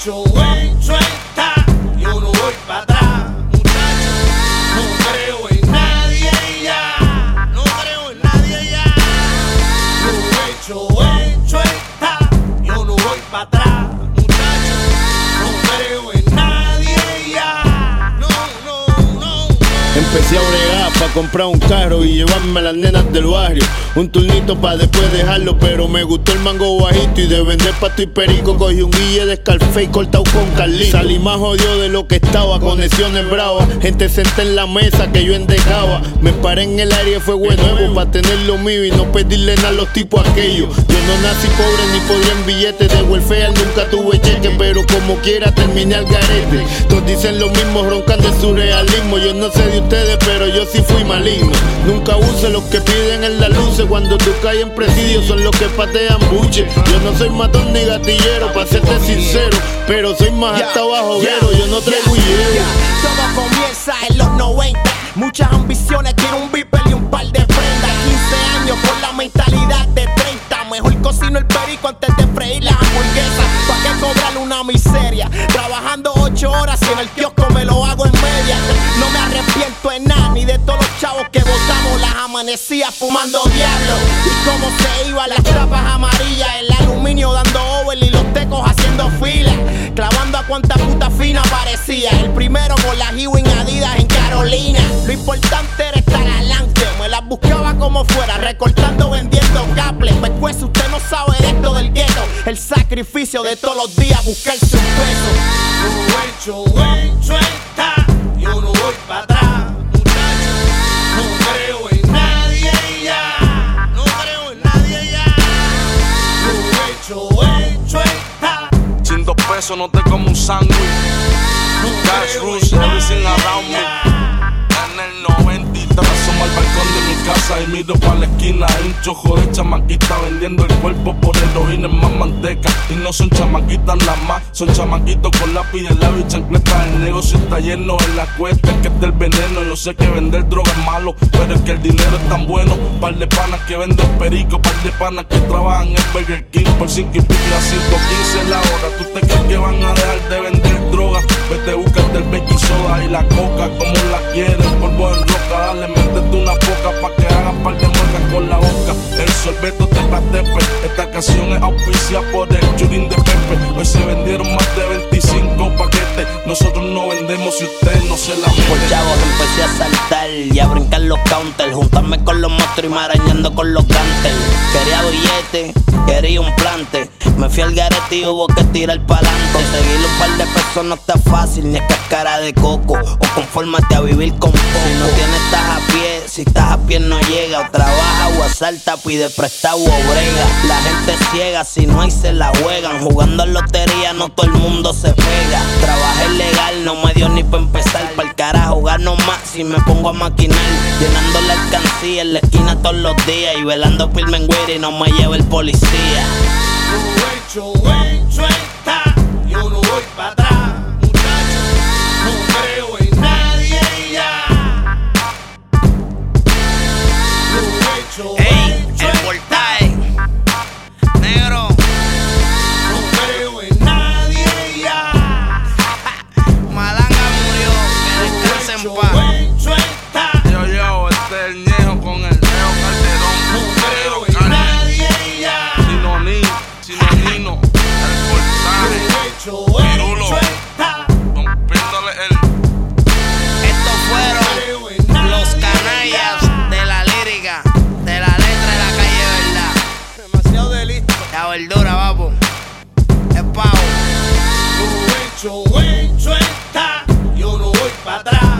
hecho está, yo no voy para atrás, muchachos. No creo en nadie ya, no creo en nadie ya. Lo hecho está, yo no voy para atrás, muchachos. No creo en nadie ya. No. Empecé a bregar pa' comprar un carro y llevarme a las nenas del barrio. Un turnito pa' después dejarlo, pero me gustó el mango bajito. Y de vender pasto y perico cogí un guille de Scarface cortado con Carlito. Salí más jodido de lo que estaba, conexiones bravas. Gente sentada en la mesa que yo endejaba. Me paré en el área de fuego nuevo pa' tener lo mío y no pedirle nada a los tipos aquellos. Yo no nací pobre ni podía en billetes de welfare, nunca tuve cheque, pero como quiera terminé al garete. Todos dicen lo mismo, roncan de su realismo. Yo no sé de ustedes, pero yo sí fui maligno. Nunca use los que piden en la luz. Cuando tú caes en presidio son los que patean buche. Yo no soy matón ni gatillero, pa' serte sincero, pero soy más hasta abajo, yo no traigo hielo. Todo comienza en los 90. Muchas ambiciones, quiero un Viper y un par de prendas. 15 años con la mentalidad de 30. Mejor cocino el perico antes de freír las hamburguesas. ¿Pa' qué cobrarle una miseria? Trabajando 8 horas y en el kiosco me lo hago en media. No me arrepiento en nada, ni de todos los chavos que botamos. Las amanecías fumando diablo. Y cómo se iban las trapas amarillas, el aluminio dando over y los tecos haciendo fila. Clavando a cuanta puta fina parecía. El primero con las Ewing Adidas en Carolina. Lo importante era estar adelante. Me las buscaba como fuera, recortando, vendiendo cables. Pues usted no sabe de esto del gueto. El sacrificio de todos los días buscarse un peso. Lo hecho está, yo no voy para atrás, muchachos. No creo en nadie ya, no creo en nadie ya. Lo hecho está. Sin 2 pesos no te como un sándwich. Cash rush, everything around me. En el 93 asomo al balcón de mi casa y miro pa' la esquina. Hay un chojo de chamaquita vendiendo el cuerpo por heroína en más manteca. Y no son chamaquitas nada más, son chamaquitos con lápiz en labio y chancleta. El negocio está lleno en la cuesta, es que está el veneno. Yo sé que vender droga es malo, pero es que el dinero es tan bueno. Par de panas que venden perico, par de panas que trabajan en Burger King por 5 y pico y a 5.15 la hora. ¿Tú te crees que van a dejar de vender droga? Vete, búscate el baking soda y la coca como la quieren. Polvo en roca, dale, métete una poca pa' que hagan par de muecas con la boca. El sorbeto te patepe. Esta canción es auspiciada por el Churín de Pepe. Hoy se vendieron más de 25 paquetes. Nosotros no vendemos si usted no se la mete. Por chavos empecé a saltar y a brincar los counters, juntarme con los monstruos y marañando con los ganters. Quería billete, quería un plante. Me fui al garete y hubo que tirar pa'lante. Conseguir un par de pesos no está fácil, ni es cáscara de coco. O confórmate a vivir con poco. Si no tienes, estás a pie, si estás a pie no llega. O trabaja o asalta, pide prestado o brega. La gente ciega, si no hay se la juegan. Jugando en lotería no todo el mundo se pega. Trabajé legal, no me dio ni pa' empezar. Pa'l carajo gano más si me pongo a maquinar. Llenando la alcancía en la esquina todos los días. Y velando firme en güey y no me lleva el policía. Lo hecho está, yo no voy para atrás, muchachos. No creo en nadie ya. Lo Ey, el está, voltaje negro. no creo en nadie ya. Malanga murió, que descanse en paz. Lo está, Yo, este es el Ñejo con el Leo Calderón. no creo en nadie ya. Sinonino, el voltaje, Pirulo, Lo está, rompiéndole el. Estos fueron creo en nadie los canallas de la lírica, de la letra de la calle, ¿verdad? Demasiado delito. La verdura, papo. Es pavo. Lo hecho está, yo no voy para atrás.